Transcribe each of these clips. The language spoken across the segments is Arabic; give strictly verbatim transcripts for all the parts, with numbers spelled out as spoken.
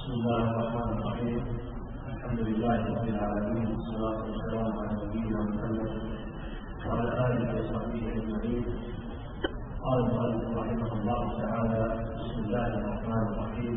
بسم الله الرحمن الرحيم. الحمد لله رب العالمين، والصلاة والسلام على نبينا محمد وعلى آله وصحبه أجمعين. قال المؤلف رحمه الله تعالى: بسم الله الرحمن الرحيم.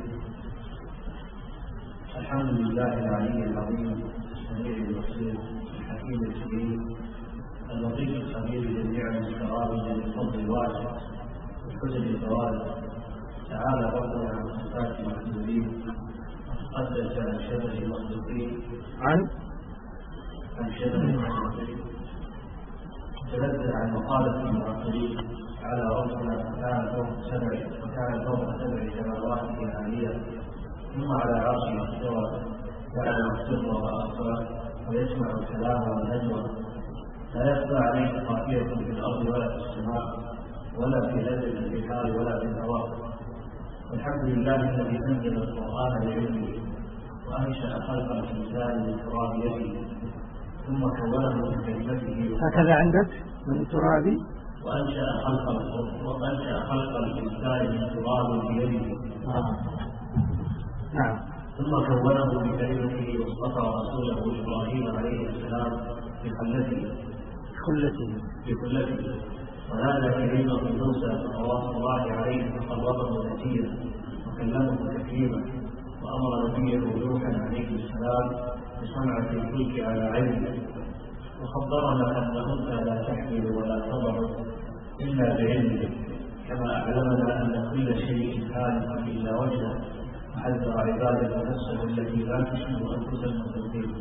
الحمد لله العلي العظيم السميع البصير الحكيم الكريم اللطيف الخبير بالنعم الكرام بالفضل الواسع والحسن الفوائد. تعالى ربنا عن صفات المحدودين، قدس عن شبه المخلوقين عن عن شبه المخلوقين، تنزه عن مقالة المعطلين. تعالى ربنا تعالى فوق سبع وتعالى فوق سبع سماوات عالية، ثم على عرشه استوى، يعلم السر واخفى ويسمع الكلام والنجوى. لا يخفى عليه خافية في الارض ولا في السماء ولا في لذة البحار ولا في الهواء. والحمد لله الذي انزل القران بعلمه وانشا خلق الانسان من تراب يده ثم كونه بكلمته. هكذا عندك من تراب. وانشا خلق وانشا خلق الانسان من تراب بيده. آه. نعم. ثم كونه بكلمته واصطفى رسوله ابراهيم عليه السلام بخلته خلته بخلته ونادى كلمه موسى صلوات الله عليه فقربه نجيا وكلمه تكليما، وامر نبيه نوحا عليه السلام بصنعه الفلك على علمه، وخبرنا ان انثى لا تحمل ولا تضع الا بعلمه، كما اعلمنا ان كل شيء هالك الا وجهه، وحذر عباده نفسه التي لا تشبه انفس المخلوقين.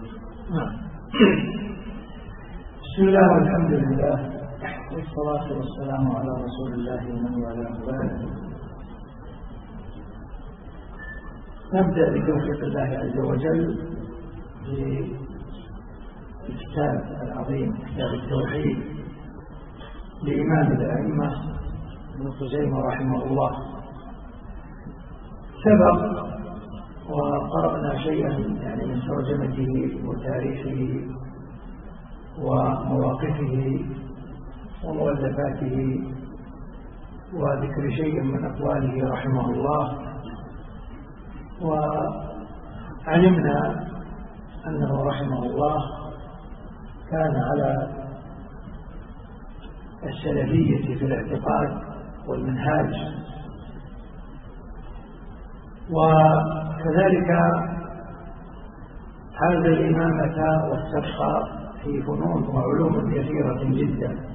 بسم الله والحمد لله والصلاة والسلام على رسول الله ومن والاه. نبدأ بتوفيق الله عز وجل بالكتاب العظيم كتاب التوحيد لإمام الأئمة ابن خزيمة رحمه الله. سبق وقرأنا شيئا يعني من ترجمته وتاريخه ومواقفه ومؤلفاته وذكر شيء من أقواله رحمه الله، وعلمنا أنه رحمه الله كان على السلفية في الاعتقاد والمنهاج، وكذلك هذا الإمامة والسبق في فنون وعلوم كثيرة جدا.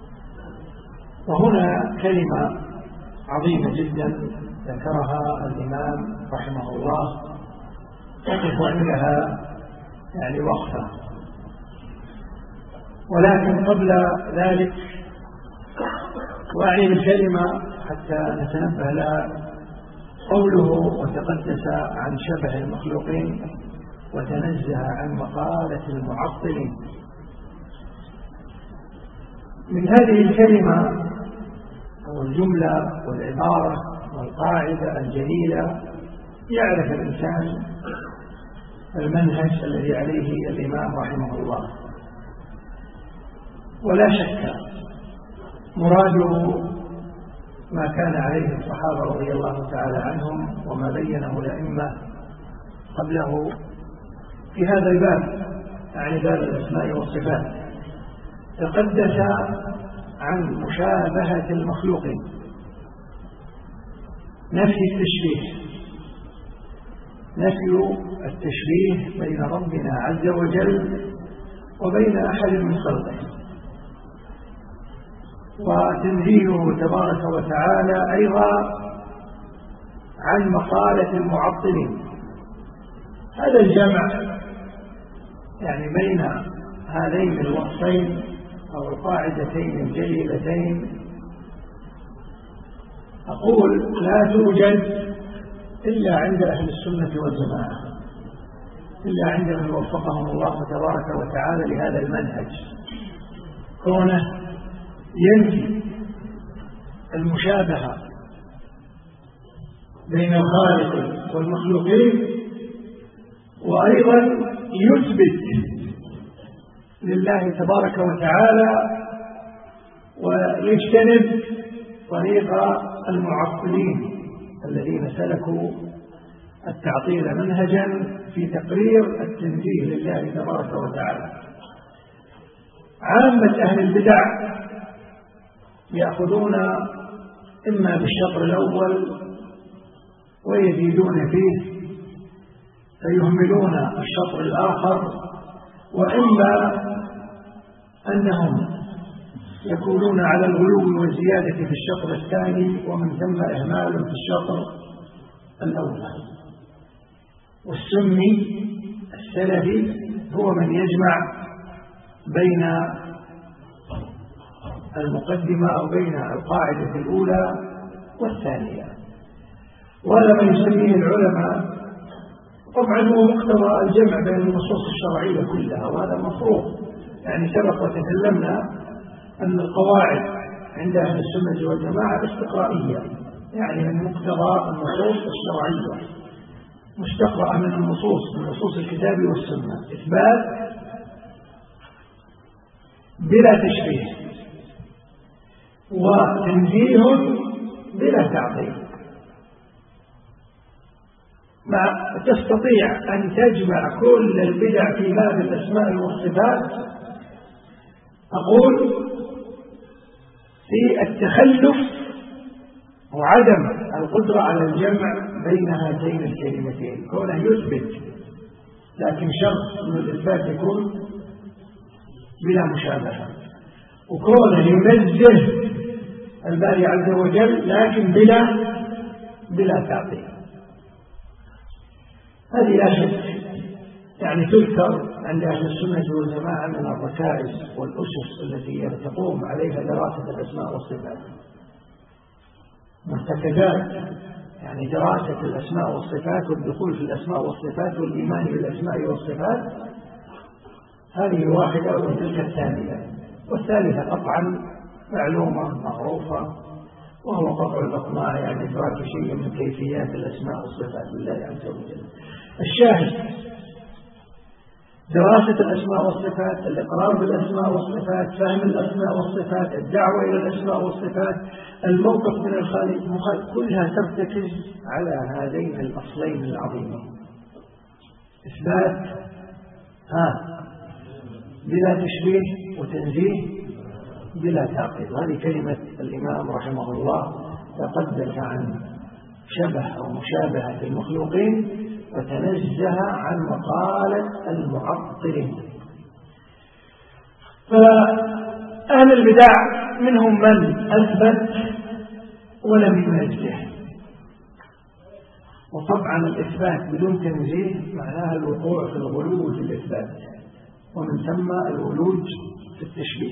وهنا كلمة عظيمة جدا ذكرها الإمام رحمه الله يقف عندها يعني وقفة، ولكن قبل ذلك وأعني بالكلمة حتى نتنبه لها قوله وتقدس عن شبه المخلوقين وتنزه عن مقالة المعطلين. من هذه الكلمة أو الجملة والعبارة والقاعدة الجليلة يعرف الإنسان المنهج الذي عليه الإمام رحمه الله، ولا شك مراده ما كان عليه الصحابة رضي الله تعالى عنهم وما بينه الأئمة قبله في هذا الباب، يعني باب الأسماء والصفات. تقدس عن مشابهة المخلوقين، نفي التشبيه، نفي التشبيه بين ربنا عز وجل وبين أحد من خلقه، وتنزيهه تبارك وتعالى أيضا عن مقالة المعطلين. هذا الجمع يعني بين هذين الوصفين أو القاعدتين الجليلتين أقول لا توجد إلا عند أهل السنة والجماعة، إلا عند من وفقهم الله تبارك وتعالى لهذا المنهج، كونه ينفي المشابهة بين الخالق والمخلوقين، وأيضا يثبت لله تبارك وتعالى ويجتنب طريق المعطلين الذين سلكوا التعطيل منهجا في تقرير التنزيه لله تبارك وتعالى. عامة أهل البدع يأخذون إما بالشطر الأول ويزيدون فيه فيهملون الشطر الآخر، وإما أنهم يكونون على الغلو والزيادة في الشطر الثاني ومن ثم إهمال في الشطر الأول. والسني السلفي هو من يجمع بين المقدمة أو بين القاعدة الأولى والثانية، وهذا ما يسميه العلماء. طبعا هو مقتضى الجمع بين النصوص الشرعية كلها، وهذا مفروض. يعني سبق وتكلمنا أن القواعد عند أهل السنة والجماعة استقرائية، يعني من مقتضى النصوص الشرعية مستقرأة من النصوص من نصوص الكتاب والسنة، إثبات بلا تشبيه وتنزيه بلا تعطيل. ما تستطيع أن تجمع كل البدع في باب الأسماء والصفات، أقول في التخلف وعدم القدرة على الجمع بين هاتين الكلمتين، كونه يثبت لكن شرط أن الإثبات يكون بلا مشابهة، وكونه ينزه الباري عز وجل لكن بلا بلا تعطيل. هذه لا شك يعني تذكر عند أهل السنة والجماعة من الركائز والأسس التي تقوم عليها دراسة الأسماء والصفات، مرتكزات، يعني دراسة الأسماء والصفات والدخول في الأسماء والصفات والإيمان بالأسماء والصفات. هذه واحدة وتلك الثانية، والثالثة قطعا معلومة معروفة، وهو قطع الأطماع، يعني إدراك شيء من كيفيات الأسماء والصفات لله عز وجل. الشاهد دراسة الأسماء والصفات، الإقرار بالأسماء والصفات، فهم الأسماء والصفات، الدعوة إلى الأسماء والصفات، الموقف من الخالق المخالف، كلها ترتكز على هذين الأصلين العظيمين: إثبات ها بلا تشبيه، وتنزيه بلا تعطيل. هذه كلمة الإمام رحمه الله، تقدس عن شبه أو مشابهة المخلوقين وتنزه عن مقالة المعطلين. فأهل البدع منهم من أثبت ولم ينزه، وطبعا الإثبات بدون تنزيه معناها الوقوع في الغلو في الإثبات، ومن ثم الولوج في التشبيه،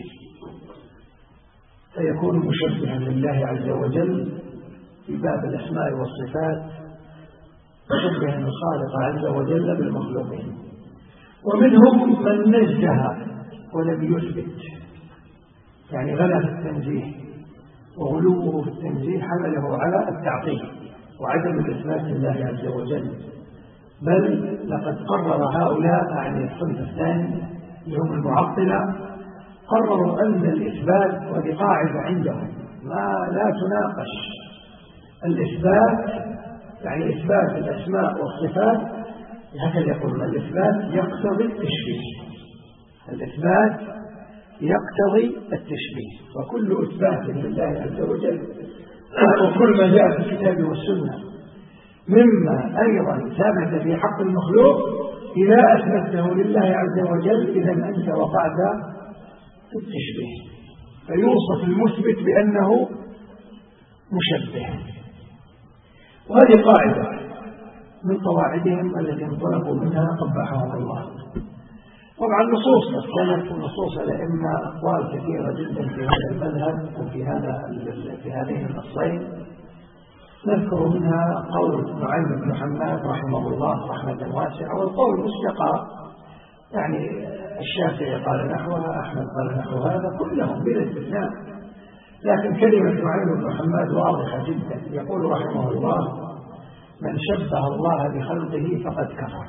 فيكون مشبها لله عز وجل في باب الأسماء والصفات، مشبها الخالق عز وجل بالمخلوقين. ومنهم من نزه ولم يثبت، يعني غلا في التنزيه، وغلوه في التنزيه حمله على التعطيل وعدم الإثبات لله عز وجل. بل لقد قرر هؤلاء، يعني الصنف الثاني اللي هم المعطلة، قرروا أن الإثبات، وهذه قاعدة عندهم ما لا تناقش، الإثبات يعني إثبات الأسماء والصفات، هكذا يقولون: الإثبات يقتضي التشبيه، الإثبات يقتضي التشبيه، وكل إثبات لله عز وجل وكل ما جاء في الكتاب والسنة مما أيضا ثابت في حق المخلوق إذا أثبته لله عز وجل إذا أنت وقعت في التشبيه، فيوصف المثبت بأنه مشبه. وهذه قاعدة من قواعدهم التي انطلقوا منها قبحهم الله. طبعا نصوص السلف ونصوص الأئمة أقوال كثيرة جدا في هذا المذهب وفي هذا في هذين النصين. نذكر منها قول نعيم بن حماد رحمه الله رحمة واسعة، والقول مستقى، يعني الشافعي قال نحوها، أحمد قال نحو هذا، كلهم بلا استثناء. لكن كلمة نعيم بن حماد واضحة جدا، يقول رحمه الله: من شبه الله بخلقه فقد كفر،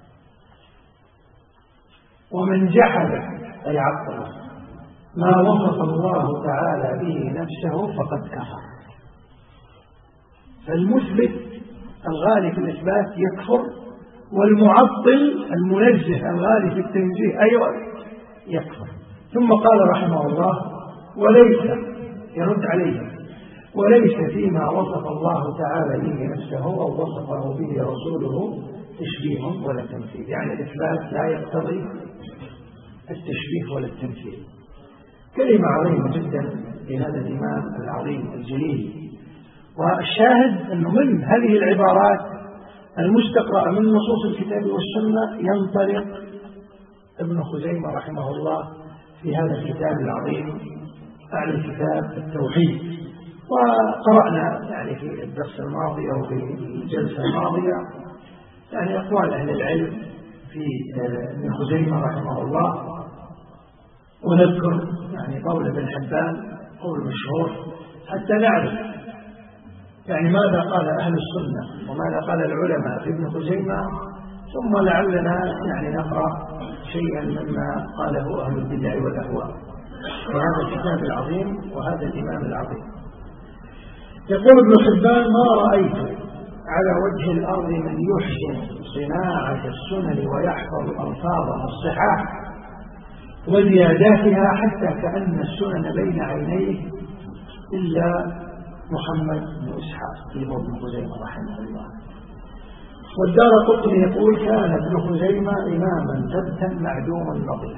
ومن جحد أي عطل ما وصف الله تعالى به نفسه فقد كفر. فالمثبت الغالي في الإثبات يكفر، والمعطل المنزه الغالي في التنزيه أيضا يكفر. ثم قال رحمه الله: وليس، يرد عليه، وليس فيما وصف الله تعالى به نفسه أو وصفه به رسوله تشبيه ولا تمثيل. يعني الإثبات لا يقتضي التشبيه ولا التمثيل. كلمة عظيمة جدا لهذا الإمام العظيم الجليل. والشاهد أنه من هذه العبارات المستقرأة من نصوص الكتاب والسنة ينطلق ابن خزيمة رحمه الله في هذا الكتاب العظيم، أعلى الكتاب التوحيد. وقرأنا يعني في الدرس الماضي أو في الجلسة الماضية يعني أقوال أهل العلم في ابن خزيمة رحمه الله، ونذكر يعني قول ابن حبان قول مشهور حتى نعرف يعني ماذا قال أهل السنة وماذا قال العلماء في ابن خزيمة، ثم لعلنا يعني نقرأ شيئا مما قاله أهل البدع والأهواء في هذا الكتاب العظيم وهذا الإمام العظيم. يقول ابن حبان: ما رأيت على وجه الأرض من يحسن صناعة السنن ويحفظ ألفاظها الصحاح وزياداتها حتى كأن السنن بين عينيه إلا محمد بن إسحاق ابن خزيمة رحمه الله. والدارقطني يقول: كان ابن خزيمة إماما ثبتا معدوم النظير.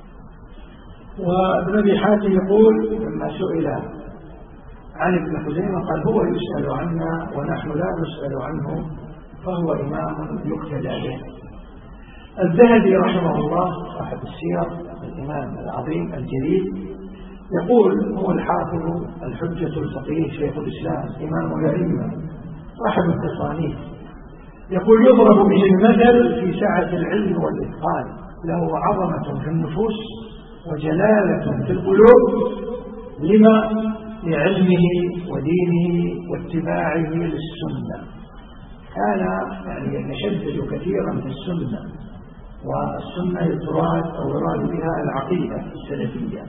وابن أبي حاتم يقول لما سئل عن ابن خزيمة قال: هو يسأل عنا ونحن لا نسأل عنه، فهو إمام يقتدى به. الذهبي رحمه الله صاحب السير الإمام العظيم الجليل يقول: هو الحافظ الحجة الفقيه شيخ الإسلام إمام الأئمة صاحب التصانيف. يقول: يضرب به المثل في سعة العلم والإتقان، له عظمة في النفوس وجلالة في القلوب، لما؟ لعلمه ودينه واتباعه للسنة. كان يعني يشدد كثيرا في السنة، والسنة يراد أو يراد بها العقيدة السلفية.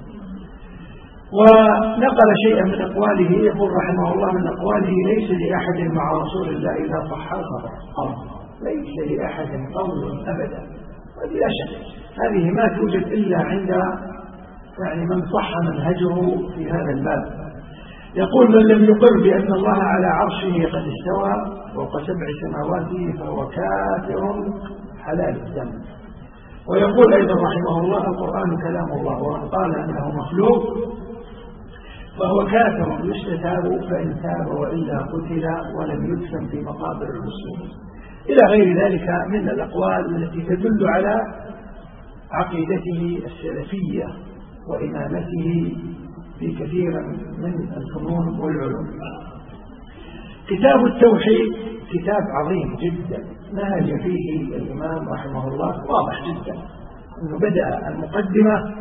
ونقل شيئا من أقواله، يقول رحمه الله: من أقواله: ليس لأحد مع رسول الله إذا صح الخبر قول، ليس لأحد قول أبدا. وبلا شك هذه ما توجد إلا عند يعني من صح منهجه في هذا الباب. يقول: من لم يقر بأن الله على عرشه قد استوى فوق سبع سماواته فهو كافر حلال الدم. ويقول أيضا رحمه الله: القرآن كلام الله، ومن قال أنه مخلوق فهو كافر يستتاب فإن تاب وإلا قتل ولم يدفن في مقابر المسلمين، إلى غير ذلك من الأقوال التي تدل على عقيدته السلفية وإمامته في كثير من الفنون والعلوم. كتاب التوحيد كتاب عظيم جدا نهج فيه الإمام رحمه الله واضح جدا، أنه بدأ المقدمة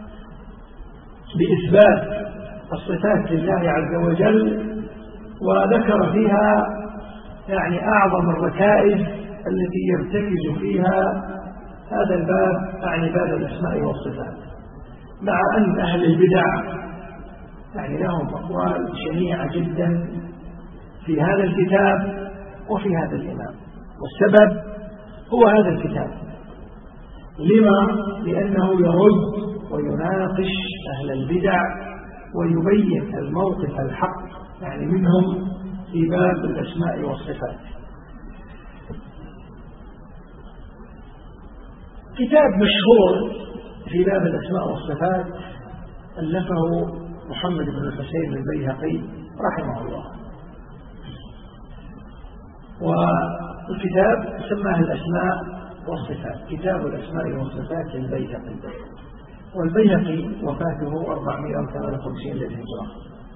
بإثبات الصفات لله عز وجل، وذكر فيها يعني أعظم الركائز التي يرتكز فيها هذا الباب، يعني باب الأسماء والصفات، مع أن أهل البدع يعني لهم أقوال شنيعة جدا في هذا الكتاب وفي هذا الإمام. والسبب هو هذا الكتاب. لما؟ لأنه يرد ويناقش أهل البدع ويبين الموقف الحق يعني منهم في باب الأسماء والصفات. كتاب مشهور في باب الأسماء والصفات ألفه محمد بن الحسين البيهقي رحمه الله، والكتاب سماه الأسماء والصفات، كتاب الأسماء والصفات للبيهقي. والبيهقي وفاته أربعمائة وثمانية وخمسين للهجرة.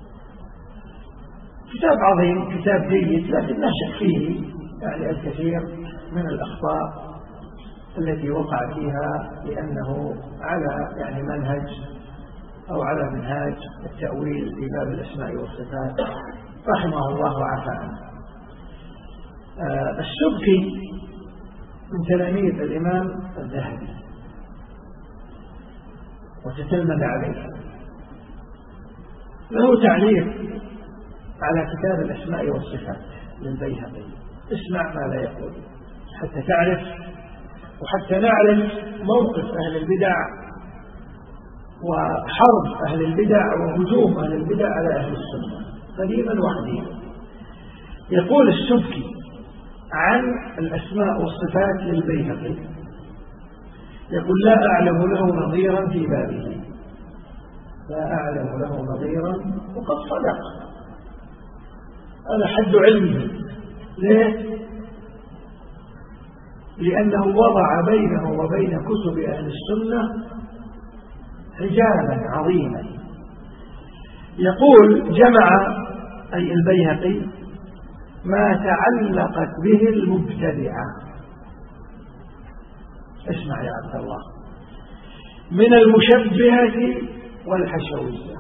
كتاب عظيم، كتاب جيد، لكن لا شك فيه يعني الكثير من الأخطاء التي وقع فيها، لأنه على يعني منهج أو على منهاج التأويل في باب الأسماء والصفات رحمه الله وعفى عنه. آه السبكي من تلاميذ الإمام الذهبي وتتلمذ عليه، له تعليق على كتاب الأسماء والصفات للبيهقي، اسمع ما لا يقول حتى تعرف وحتى نعلم موقف أهل البدع وحرب أهل البدع وهجوم أهل البدع على أهل السنة قديما وحديثا. يقول السبكي عن الأسماء والصفات للبيهقي يقول لا أعلم له نظيرا في بابه، لا أعلم له نظيرا، وقد صدق، هذا حد علمه. ليه؟ لأنه وضع بينه وبين كتب أهل السنة حجابا عظيما. يقول جمع أي البيهقي ما تعلقت به المبتدعة، اسمع يا عبد الله، من المشبهة والحشوية،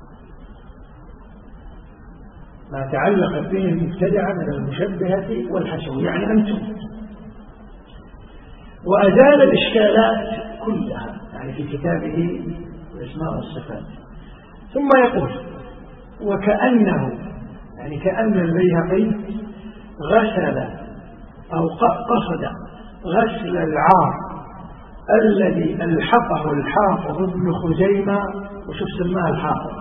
ما تعلقت به المبتدعة من المشبهة والحشوية يعني أنتم، وأزال الإشكالات كلها يعني في كتابه الأسماء والصفات. ثم يقول وكأنه يعني كأن البيهقي غسل أو قصد غسل العار الذي ألحقه الحافظ ابن خزيمة. وشوف سماه الحافظ،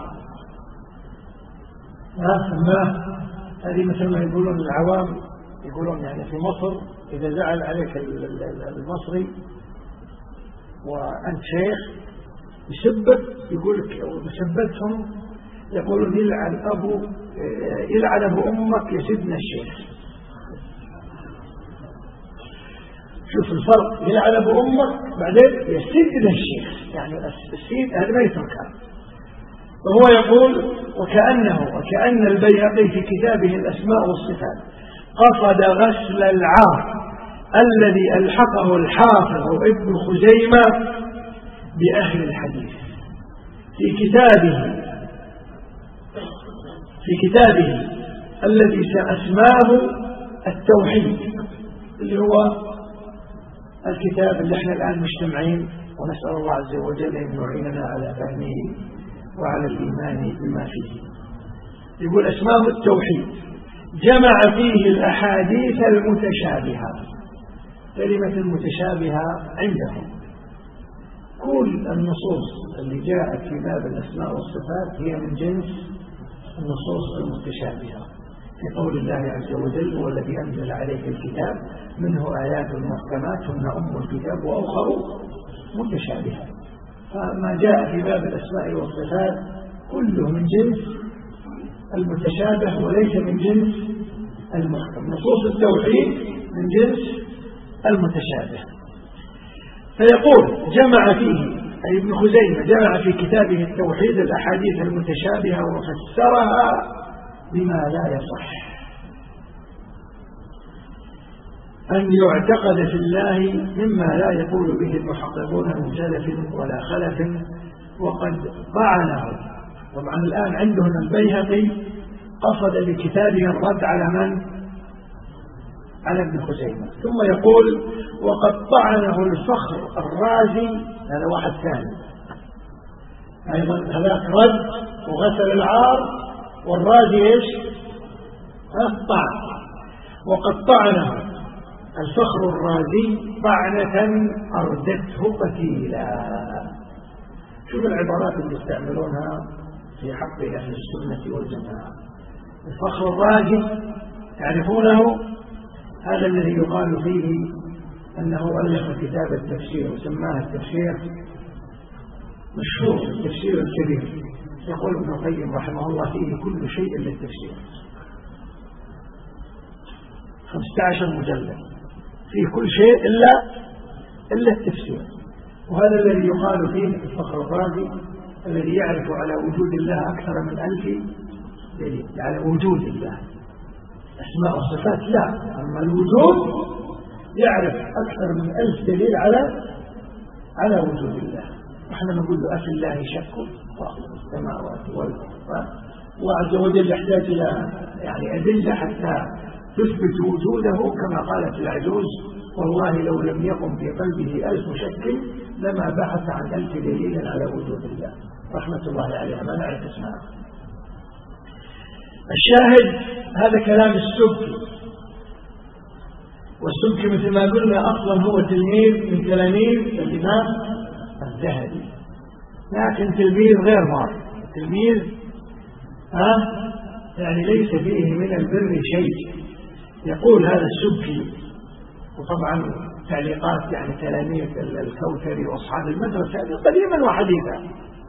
ما سماه، هذه مثل ما يقولون العوام يقولون يعني في مصر إذا زعل عليك المصري وأنت شيخ يسبك، يقول لك وسبتهم يقولون يلعن أبو يلعن أبو أمك يا سيدنا الشيخ. شوف الفرق، يلعن أبو أمك بعدين يا سيدنا الشيخ، يعني السيد هذا ما يتركها. وهو يقول وكأنه وكأن البيهقي في كتابه الأسماء والصفات قصد غسل العار الذي ألحقه الحافظ ابن خزيمة بأهل الحديث في كتابه في كتابه الذي سأسماه التوحيد، اللي هو الكتاب اللي احنا الآن مجتمعين، ونسأل الله عز وجل أن يعيننا على فهمه وعلى الإيمان بما فيه. يقول أسماه التوحيد، جمع فيه الأحاديث المتشابهة. كلمة المتشابهة عندهم كل النصوص اللي جاءت في باب الأسماء والصفات هي من جنس النصوص المتشابهة، في قول الله عز وجل هو الذي أنزل عليك الكتاب منه آيات محكمات هن أم الكتاب وأخر متشابهة. فما جاء في باب الأسماء والصفات كله من جنس المتشابه وليس من جنس المحكم. نصوص التوحيد من جنس المتشابه. فيقول جمع فيه أي ابن خزيمة جمع في كتابه التوحيد الأحاديث المتشابهة وفسرها بما لا يصح أن يعتقد في الله مما لا يقول به المحققون من سلف ولا خلف، وقد طعنه. طبعا الآن عندهم البيهقي قصد بكتابه الرد على من؟ على ابن خزيمة. ثم يقول وقد طعنه الفخر الرازي، هذا واحد ثاني أيضا، هذاك رد وغسل العار، والرازي إيش؟ الطعن. وقد طعنه الفخر الرازي طعنة أردته قتيلا. شوف العبارات اللي يستعملونها في حق أهل السنة والجماعة. الفخر الرازي تعرفونه، هذا الذي يقال فيه أنه ألف كتاب التفسير وسماه التفسير، مشهور التفسير الكبير. يقول ابن القيم رحمه الله فيه كل شيء إلا التفسير، خمسة عشر مجلد فيه كل شيء إلا إلا التفسير. وهذا الذي يقال فيه الفخر الرازي الذي يعرف على وجود الله أكثر من ألف دليل على وجود الله. أسماء وصفات لا، أما الوجود يعرف أكثر من ألف دليل على على وجود الله. نحن نقول له أفي الله شك فاطر السماوات والأرض. الله عز وجل يحتاج إلى يعني أدلة حتى تثبت وجوده، كما قالت العجوز والله لو لم يقم في قلبه ألف شك لما بحث عن ألف دليل على وجود الله، رحمة الله عليها، ما نعرف اسمها. الشاهد هذا كلام السبكي. والسبكي مثل ما قلنا أصلا هو تلميذ من تلاميذ الإمام الذهبي، لكن تلميذ غير مار، تلميذ ها يعني ليس فيه من البر شيء. يقول هذا السبكي، وطبعا تعليقات يعني تلاميذ الكوثري وأصحاب المدرسة قديما وحديثا،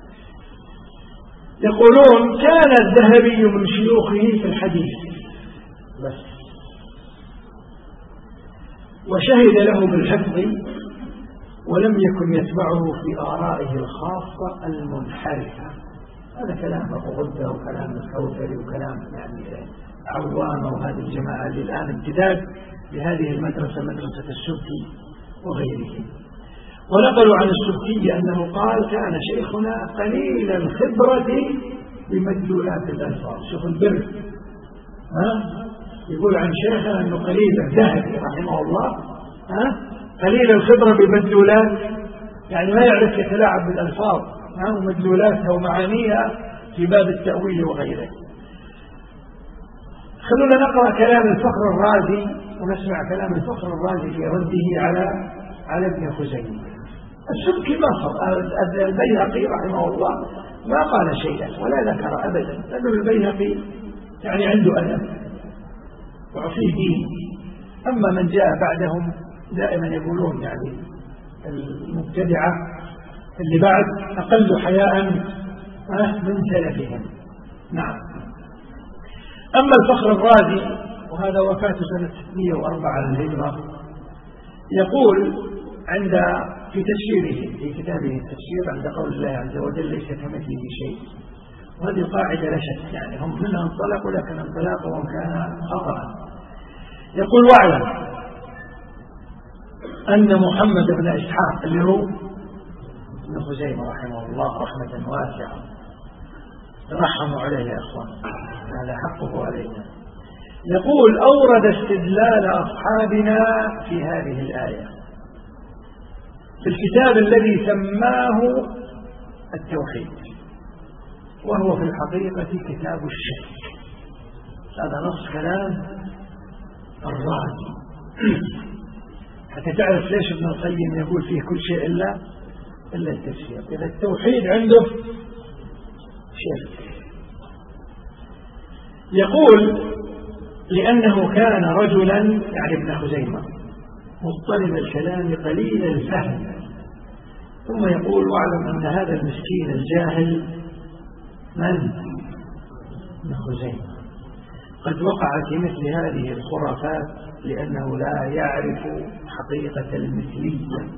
يقولون كان الذهبي من شيوخه في الحديث بس، وشهد له بالحفظ ولم يكن يتبعه في آرائه الخاصة المنحرفة. هذا كلام أبو غدة وكلام الكوثري وكلام يعني عوام وهذه الجماعة اللي الآن امتداد لهذه المدرسة، مدرسة السبكي وغيره. ونقلوا عن السبكي أنه قال كان شيخنا قليل الخبرة بمدلولات الألفاظ. شوف البر، ها يقول عن شيخنا أنه قليل الذهبي رحمه الله ها قليل الخبرة بمدلولات، يعني ما يعرف يتلاعب بالألفاظ ومدلولاتها ومعانيها في باب التأويل وغيره. خلونا نقرأ كلام الفخر الرازي ونسمع كلام الفخر الرازي في رده على على ابن خزيمة. السبكي مصر البيهقي رحمه الله ما قال شيئا ولا ذكر أبدا، لأنه البيهقي يعني عنده أدب وعصيه دين. أما من جاء بعدهم دائما يقولون يعني المبتدعة اللي بعد أقل حياء من سلفهم. نعم. أما الفخر الرازي وهذا وفاته سنة ستمائة وأربعة للهجرة، يقول عند في تفسيره في كتابه التفسير عند قول الله عز وجل ليس كمثله شيء، وهذه قاعدة لا شك يعني هم منها انطلقوا لكن انطلاقهم كان خطأ. يقول واعلم أن محمد بن إسحاق اللي هو ابن خزيمة رحمه الله رحمة واسعة، ترحموا عليه يا أخوان هذا حقه علينا. يقول أورد استدلال أصحابنا في هذه الآية في الكتاب الذي سماه التوحيد، وهو في الحقيقة كتاب الشك. هذا نص كلام الرازي حتى تعرف ليش ابن القيم يقول فيه كل شيء إلا إلا التفسير. إذا التوحيد عنده شرك. يقول لأنه كان رجلا يعني ابن خزيمة مضطرب الكلام قليل الفهم، ثم يقول واعلم أن هذا المسكين الجاهل من ابن خزيمة قد وقع في مثل هذه الخرافات لأنه لا يعرف حقيقة المثلية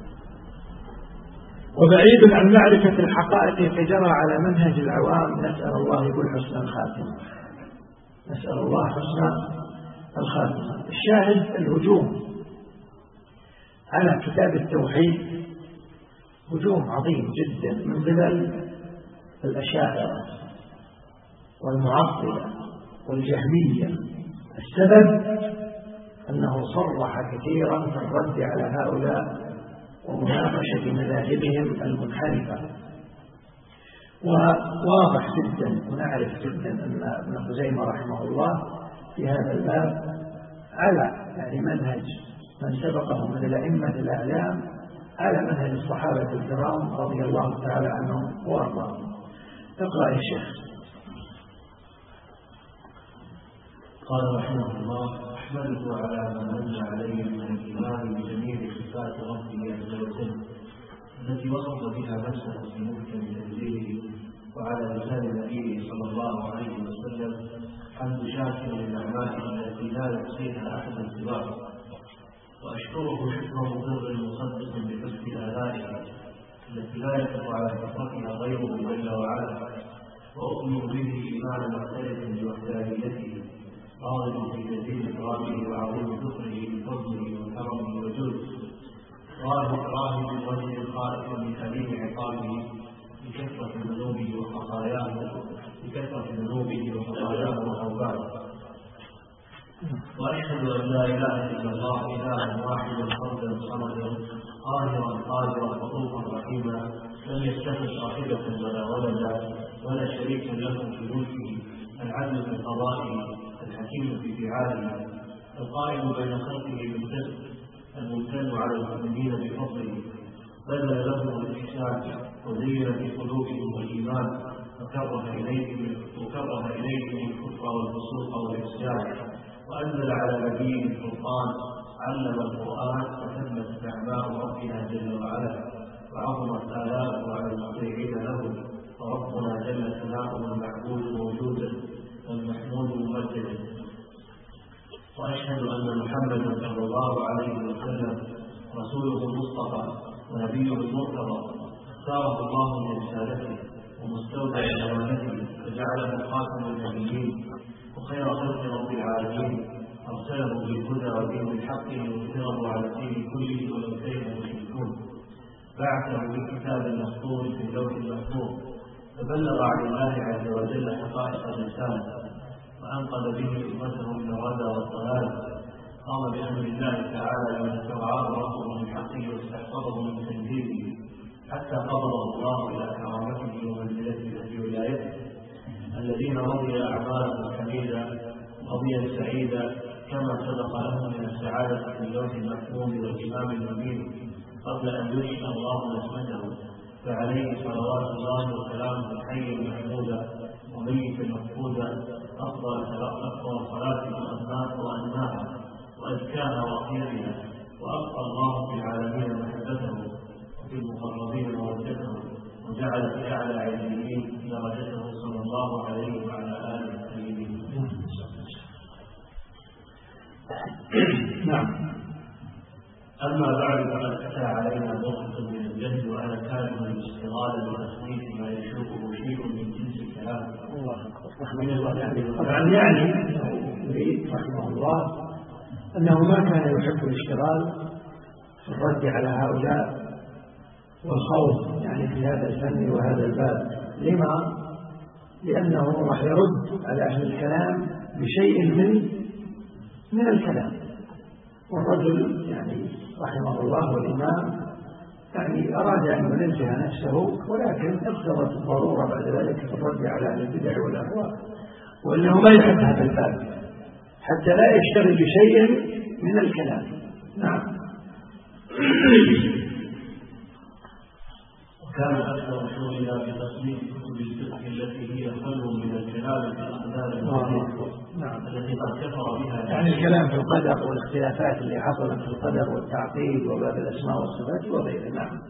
وبعيد عن معرفة الحقائق فجرى على منهج العوام. نسأل الله يقول حسن الخاتمة، نسأل الله حسن الخاتمة. الشاهد الهجوم على كتاب التوحيد هجوم عظيم جدا من قبل الأشاعرة والمعطلة والجهمية. السبب أنه صرح كثيرا في الرد على هؤلاء ومناقشة مذاهبهم المنحرفة. وواضح جدا ونعرف جدا أن ابن خزيمة رحمه الله في هذا الباب على يعني منهج من سبقه من الأئمة الأعلام، على منهج الصحابة الكرام رضي الله تعالى عنهم وارضاهم. اقرأ يا شيخ. قال رحمه الله أحمده على ما من عليه من الإيمان بجميع صفات ربه عز وجل التي وصف بها نفسه في محكم تنزيله وعلى لسان نبيه صلى الله عليه وسلم حمد شاكر لنعمائه التي لا يحصيها أحد سواه، وأشكره شكر مضر مصدق بحسن آلائه التي لا يقف على فطرتها غيره جل وعلا، وأؤمن به إيمان معترف بوحدانيته راغب في جزيل إكرامه وعظيم ذكره بفضله وكرمه وجوده، راهب بوجه خائف من أليم عقابه بكثرة ذنوبه وخطاياه بكثرة ذنوبه وخطاياه وأوباته. وأشهد أن لا إله إلا الله إله واحدا فردا صمدا قاهرا قادرا لطوفا رحيما لم يتخذ صاحبة ولا ولدا ولا شريك له في ملكه، العدل في قضائه الحكيم في فعاله القائم بين خلقه بالسر الممتن على المؤمنين بفضله، بذل لهم الإحسان وزين في قلوبهم الإيمان وكره إليهم وكره إليهم الكفر والفسوق والعصيان، وأنزل على نبيه الفرقان، علم القرآن وتمت نعماء ربنا جل وعلا، وعظمت آلاؤه على المطيعين له، وربنا جل ثناؤه المعبود موجودا والمحمود ممجدا. وأشهد أن محمدا صلى الله عليه وسلم رسوله المصطفى ونبيه المرتضى، اختاره الله من رسالته ومستودع أمانته، فجعله خاتم النبيين وخير خلق رب العالمين، أرسله بالهدى ودين الحق ليظهره على الدين كله ولو كره المشركون، بعثه بالكتاب المسطور في اللوح المحفوظ، فبلغ عن الله عز وجل حقائق الرسالة، وأنقذ به أمته من الردى والضلال، قام بأمر الله تعالى لمن استوعاه ربه من حقه واستحفظه من تنزيله، حتى قبضه الله إلى كرامته ومنزلته في ولايته. الذين رضي أعمالهم حميدا رضيا سعيدا، كما سبق لهم من السعادة في اللوح المحفوظ والإمام المبين قبل أن ينشئ الله نسمته، فعليه صلوات الله وسلامه حيا محمودا وميتا محفوظا، أفضل صلاة وأنماها وأزكاها وأطيبها، وأبقى الله في العالمين محبته وفي المقربين مودته، وجعل في أعلى عليين درجته صلى الله عليه وعلى آله الطيبين. نعم. أما بعد، فقد أتى علينا موقف من الجهد وأنا كاره الاشتغال بتصنيف ما يشوفه شيء من جنس الكلام. الله أكبر. رحمه الله يعني طبعا يعني يريد رحمه الله أنه ما كان يحب الاشتغال في الرد على هؤلاء والخوض يعني في هذا الفن وهذا الباب. لما؟ لأنه راح يرد على أهل الكلام بشيء من من الكلام، والرجل يعني رحمه الله والإمام يعني أراد أن ينزه نفسه، ولكن اقتضت الضرورة بعد ذلك في الرد على أهل البدع والأهواء، وأنه ما يحب هذا الباب حتى لا يشتغل بشيء من الكلام. نعم. وكان أكثر شغلنا بتصنيف كتب الفقه التي هي خلو من الكلام في الأقدار الموجودة التي قد كفر بها، يعني الكلام في القدر والاختلافات اللي حصلت في القدر والتعقيد وباب الأسماء والصفات وغيره. نعم.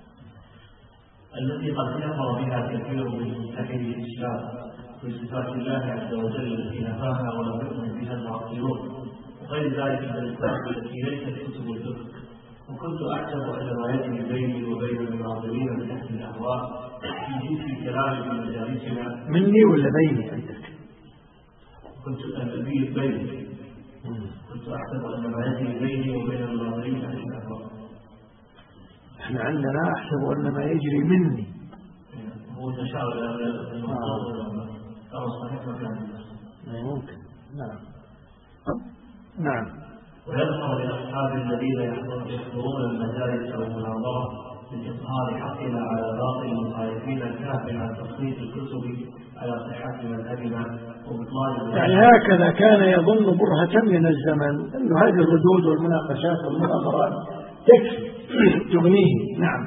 التي قد كفر بها كثير من منتحري الإسلام في صفات الله عز وجل التي نفاها ولم يؤمن بها المعطلون، وغير ذلك من الكتب التي ليست كتب الفقه. وكنت أحسب أن ما يجري بيني وبين المناظرين من أهل الأهواء في جنس كلام في مجالسنا مني ولا بيني عندك؟ كنت أبي بيني كنت أحسب أن ما يجري بيني وبين المناظرين من أهل الأهواء. احنا عندنا أحسب أن ما يجري مني. هو تشاور إلى المناظر أو صحيح مكان ممكن. نعم. نعم. ويظهر لأصحاب الذين يحضرون المجالس أو المناظرة لإظهار حقنا على باطل المخالفين الكافر عن تصنيف الكتب على صحة مذهبنا وبطلان. يعني هكذا كان يظن برهة من الزمن أن هذه الردود والمناقشات والمناظرات تكفي تغنيه. نعم.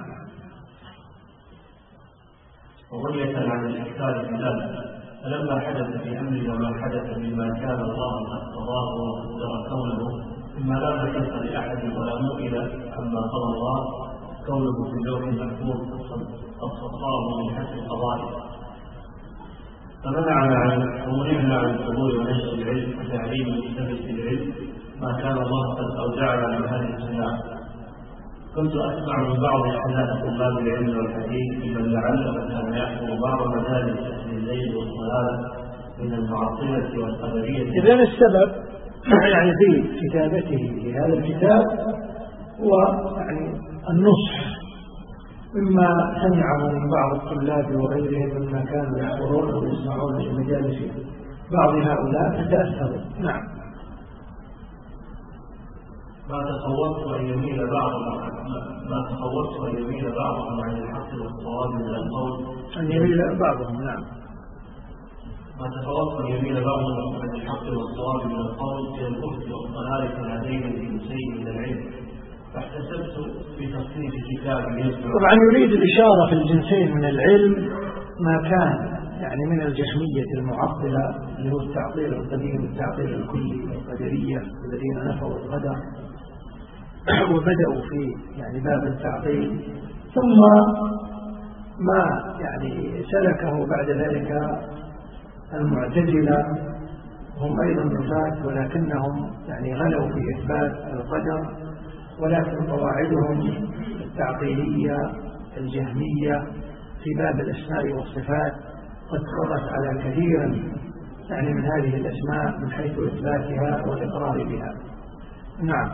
وغنية عن الإكثار في ذلك، فلما حدث في أمرنا ما حدث مما كان الله قد قضاه وقدر كونه، مما لا محيط لأحد ولا مؤمن عما قضى الله كونه في اللوح المحفوظ قد صفاه من حسن القضاء، فمنعنا عن ومنعنا عن القبول ونشر العلم وتعليم المستمع العلم ما كان الله قد أودعنا من هذه الصناعة. كنت أسمع من بعض أحداث طلاب العلم والحديث من لعله كان يحضر بعض مجالس أهل الليل والضلال من المعطلة والقدرية. إذن السبب يعني في كتابته في هذا الكتاب هو يعني النصح مما سمعه من بعض الطلاب وغيرهم مما كانوا يحضرون ويسمعون في مجالس بعض هؤلاء فتأثروا. نعم. ما تصورت أن يميل بعضهم ما تصورت أن يميل بعضهم عن الحق والصواب من القول أن يميل بعضهم. نعم. ما تفوق يمين بعضهم عن الحق والصواب من القول إلى الكفر والضلال في هذين الجنسين من العلم، فاحتسبت في تصنيف كتاب يجمع. طبعا يريد الإشارة في الجنسين من العلم ما كان يعني من الجهمية المعطلة اللي هو التعطيل القديم والتعطيل الكلي القدرية الذين نفوا القدر وبدأوا في يعني باب التعطيل، ثم ما يعني سلكه بعد ذلك المعتزلة هم أيضا نفاة ولكنهم يعني غلوا في إثبات القدر، ولكن قواعدهم التعطيلية الجهمية في باب الأسماء والصفات قد خرجت على كثيرا يعني من هذه الأسماء من حيث إثباتها والإقرار بها. نعم.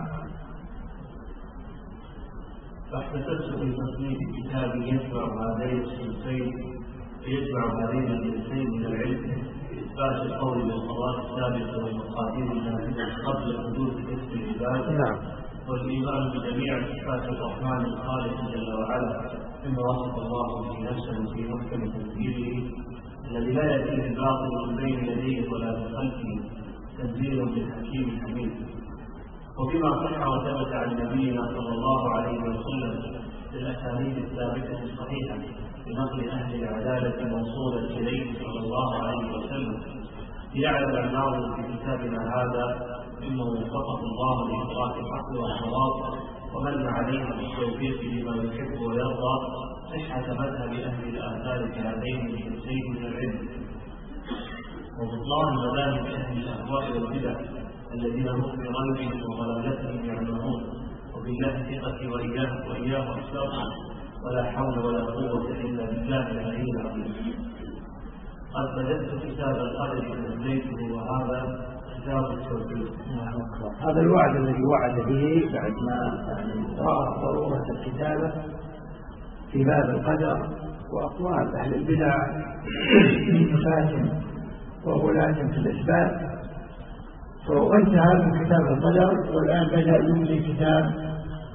فاحتسبت في تصنيف كتاب يجمع هذين الجنسين يجمع هذين الجنسين من العلم بإثبات القول بالقضاء الثابت والمقادير النافذة قبل حدوث اسم العباد. نعم. والإيمان بجميع صفات الرحمن الخالق جل وعلا مما وصف الله به نفسه في محكم تنزيله الذي لا يأتيه الباطل من بين يديه ولا من خلفه، تنزيل من حكيم حميد. وبما صح وثبت عن نبينا صلى الله عليه وسلم بالأسانيد الثابتة الصحيحة بنقل أهل العدالة موصولا إليه صلى الله عليه وسلم، ليعلم الناظر في كتابنا هذا مما وفقه الله لإدراك الحق والصواب ومن عليه بالتوفيق لما يحب ويرضى صحة مذهب أهل الآثار في هذين الجنسين من العلم، وبطلان مذاهب أهل الأهواء والبدع الذين هم في غيبهم وضلالتهم يعلمون، وبالله ثقتي وإياه وإياه أشتاق ولا حول ولا قوة إلا بالله العلي العظيم. قد بدأت كتاب القدر فنزلته وهذا كتاب التوحيد. هذا الوعد الذي وعد به بعد ما يعني رأى ضرورة الكتابة في باب القدر وأقوال أهل البدع من نفاة وغلاة في الإثبات، وانتهى من كتاب القدر والآن بدأ يمضي كتاب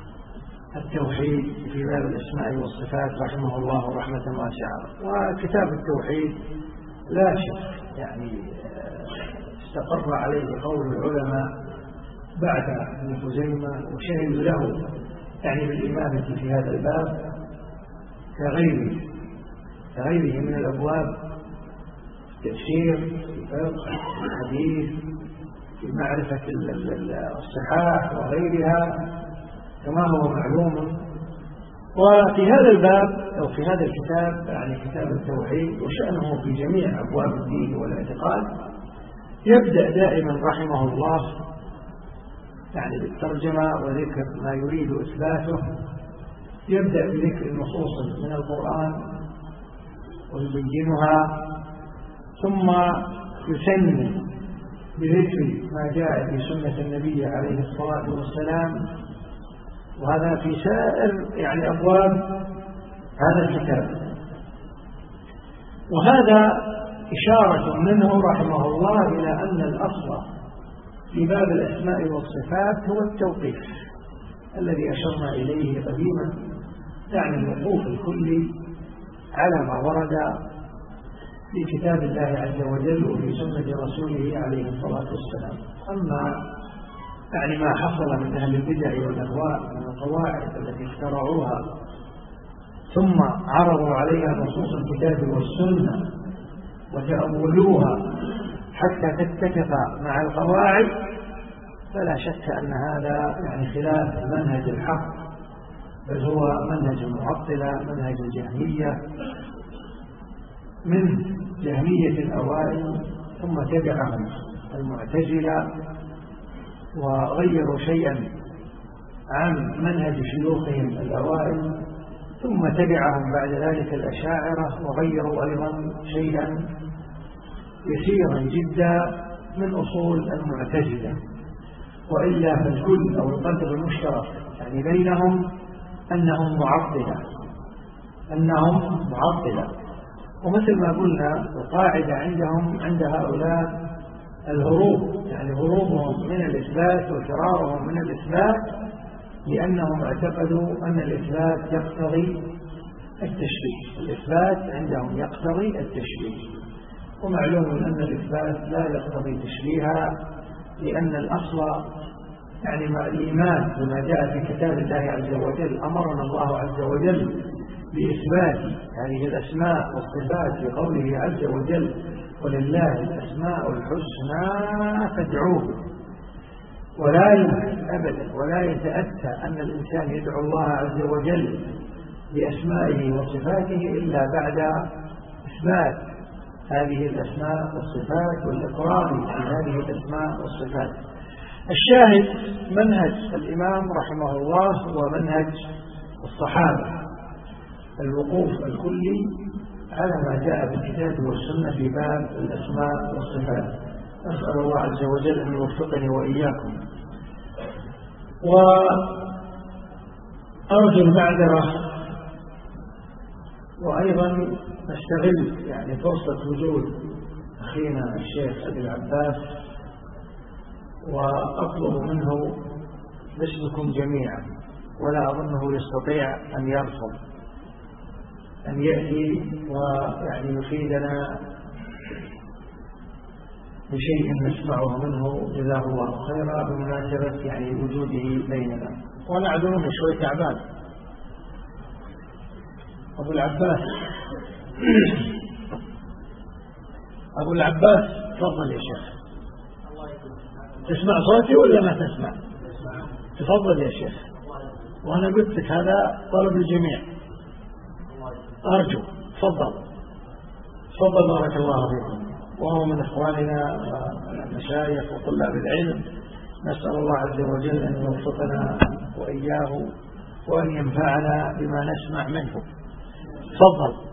التوحيد في باب الأسماء والصفات رحمه الله رحمة واسعة. وكتاب التوحيد لا شك يعني استقر عليه قول العلماء بعد ابن خزيمة وشهدوا له يعني بالإمامة في هذا الباب كغيره كغيره من الأبواب، التفسير، الفقه، الحديث، في معرفة الصحاح وغيرها كما هو معلوم. وفي هذا الباب أو في هذا الكتاب يعني كتاب التوحيد وشأنه في جميع أبواب الدين والاعتقاد يبدأ دائما رحمه الله يعني بالترجمة وذكر ما يريد إثباته، يبدأ بذكر نصوص من القرآن ويبينها، ثم يسمي بذكر ما جاء في سنة النبي عليه الصلاة والسلام، وهذا في سائر يعني أبواب هذا الكتاب. وهذا إشارة منه رحمه الله إلى أن الأصل في باب الأسماء والصفات هو التوقيف الذي أشرنا إليه قديما، يعني الوقوف الكلي على ما ورد في كتاب الله عز وجل وفي سنة رسوله عليه الصلاة والسلام. أما يعني ما حصل من أهل البدع والأهواء من القواعد التي اخترعوها ثم عرضوا عليها نصوص الكتاب والسنة وتأولوها حتى تتفق مع القواعد، فلا شك أن هذا يعني خلاف منهج الحق، بل هو منهج المعطلة، منهج الجهمية من جهمية الأوائل ثم تبعهم المعتزلة وغيروا شيئا عن منهج شيوخهم الأوائل، ثم تبعهم بعد ذلك الأشاعرة وغيروا أيضا شيئا يسيرا جدا من أصول المعتزلة. وإلا فالكل أو القدر المشترك يعني بينهم أنهم معطلة أنهم معطلة ومثل ما قلنا القاعدة عندهم عند هؤلاء الهروب، يعني هروبهم من الإثبات وفرارهم من الإثبات، لأنهم اعتقدوا أن الإثبات يقتضي التشبيه. الإثبات عندهم يقتضي التشبيه، ومعلوم أن الإثبات لا يقتضي تشبيها، لأن الأصل يعني ما الإيمان بما جاء في كتاب الله عز وجل. أمرنا الله عز وجل بإثبات هذه الأسماء والصفات في قوله عز وجل: ولله الأسماء الحسنى فادعوه. ولا يمكن أبدا ولا يتأتى أن الإنسان يدعو الله عز وجل بأسمائه وصفاته إلا بعد إثبات هذه الأسماء والصفات والإقرار في هذه الأسماء والصفات. الشاهد منهج الإمام رحمه الله ومنهج الصحابة الوقوف الكلي على ما جاء في الكتاب والسنة في باب الأسماء والصفات. أسأل الله عز وجل أن يوفقني وإياكم. وأرجو المعذرة، وأيضا نستغل يعني فرصة وجود أخينا الشيخ أبي العباس، وأطلب منه باسمكم جميعا، ولا أظنه يستطيع أن يرفض أن يأتي ويعني يفيدنا بشيء نسمعه منه جزاه الله خيرا بمناسبة يعني وجوده بيننا. ونعذره شوي تعبان. أبو العباس أبو العباس تفضل يا شيخ. تسمع صوتي ولا ما تسمع؟ تفضل يا شيخ. وأنا قلت لك هذا طلب الجميع، أرجو تفضل تفضل بارك الله فيكم. وهو من إخواننا المشايخ وطلاب العلم، نسأل الله عز وجل أن يوفقنا وإياه وأن ينفعنا بما نسمع منه. تفضل.